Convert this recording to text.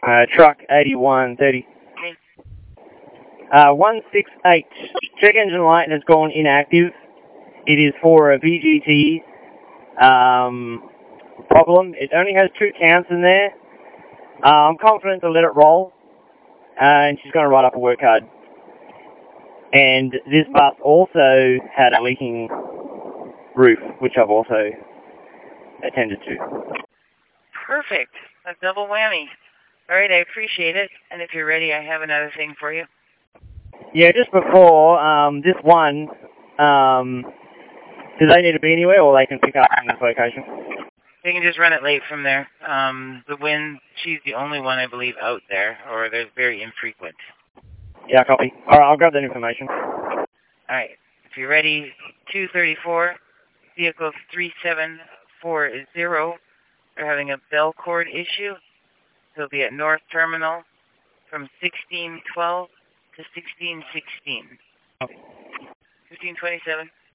Truck 8130. 168. Check engine light has gone inactive. It is for a VGT problem. It only has 2 counts in there. I'm confident to let it roll. And she's going to write up a work card. And this bus also had a leaking roof, which I've also attended to. Perfect. A double whammy. All right, I appreciate it. And if you're ready, I have another thing for you. Yeah, just before, this one, do they need to be anywhere, or they can pick up in this location? They can just run it late from there. The wind, she's the only one, I believe, out there, or they're very infrequent. Yeah, copy. All right, I'll grab that information. All right. If you're ready, 234, vehicle 3740. They're having a bell cord issue. They'll be at North Terminal from 1612 to 1616. 1527.